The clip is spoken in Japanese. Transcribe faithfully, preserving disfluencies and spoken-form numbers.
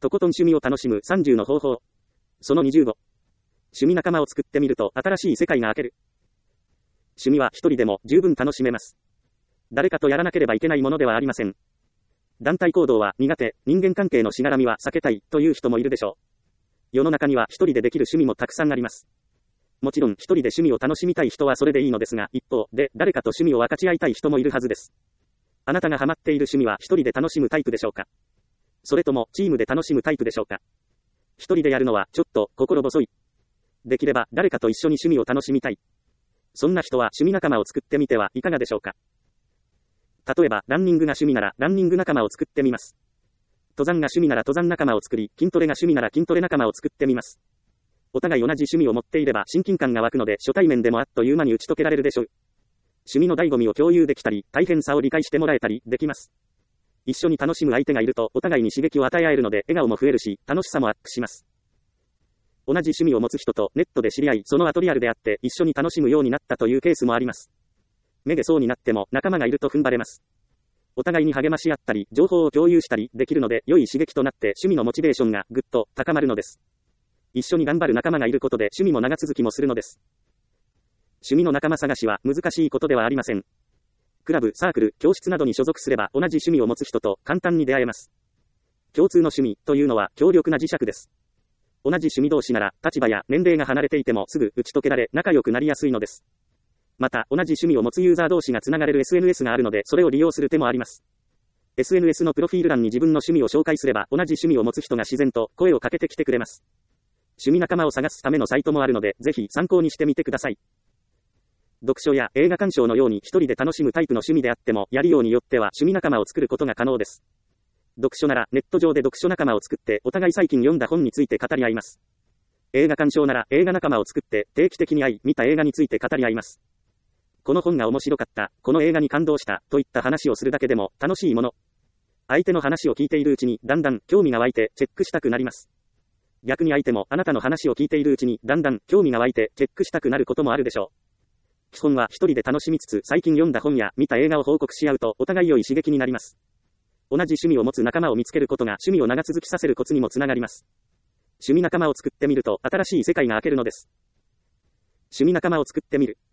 とことん趣味を楽しむさんじゅうの方法。そのにじゅうご。趣味仲間を作ってみると新しい世界が開ける。趣味は一人でも十分楽しめます。誰かとやらなければいけないものではありません。団体行動は苦手、人間関係のしがらみは避けたいという人もいるでしょう。世の中には一人でできる趣味もたくさんあります。もちろん一人で趣味を楽しみたい人はそれでいいのですが、一方で誰かと趣味を分かち合いたい人もいるはずです。あなたがハマっている趣味は一人で楽しむタイプでしょうか？それともチームで楽しむタイプでしょうか？一人でやるのはちょっと心細い。できれば誰かと一緒に趣味を楽しみたい。そんな人は趣味仲間を作ってみてはいかがでしょうか？例えばランニングが趣味ならランニング仲間を作ってみます。登山が趣味なら登山仲間を作り、筋トレが趣味なら筋トレ仲間を作ってみます。お互い同じ趣味を持っていれば親近感が湧くので初対面でもあっという間に打ち解けられるでしょう。趣味の醍醐味を共有できたり、大変さを理解してもらえたりできます。一緒に楽しむ相手がいるとお互いに刺激を与え合えるので笑顔も増えるし、楽しさもアップします。同じ趣味を持つ人とネットで知り合い、その後リアルであって一緒に楽しむようになったというケースもあります。めげそうになっても仲間がいると踏ん張れます。お互いに励まし合ったり、情報を共有したりできるので良い刺激となって趣味のモチベーションがぐっと高まるのです。一緒に頑張る仲間がいることで趣味も長続きもするのです。趣味の仲間探しは難しいことではありません。クラブ、サークル、教室などに所属すれば同じ趣味を持つ人と簡単に出会えます。共通の趣味というのは強力な磁石です。同じ趣味同士なら立場や年齢が離れていてもすぐ打ち解けられ仲良くなりやすいのです。また同じ趣味を持つユーザー同士がつながれる エスエヌエス があるのでそれを利用する手もあります。エスエヌエス のプロフィール欄に自分の趣味を紹介すれば同じ趣味を持つ人が自然と声をかけてきてくれます。趣味仲間を探すためのサイトもあるのでぜひ参考にしてみてください。読書や映画鑑賞のように一人で楽しむタイプの趣味であってもやりようによっては趣味仲間を作ることが可能です。読書ならネット上で読書仲間を作ってお互い最近読んだ本について語り合います。映画鑑賞なら映画仲間を作って定期的に会い見た映画について語り合います。この本が面白かった、この映画に感動したといった話をするだけでも楽しいもの。相手の話を聞いているうちにだんだん興味が湧いてチェックしたくなります。逆に相手もあなたの話を聞いているうちにだんだん興味が湧いてチェックしたくなることもあるでしょう。基本は一人で楽しみつつ最近読んだ本や見た映画を報告し合うとお互い良い刺激になります。同じ趣味を持つ仲間を見つけることが趣味を長続きさせるコツにもつながります。趣味仲間を作ってみると新しい世界が開けるのです。趣味仲間を作ってみる。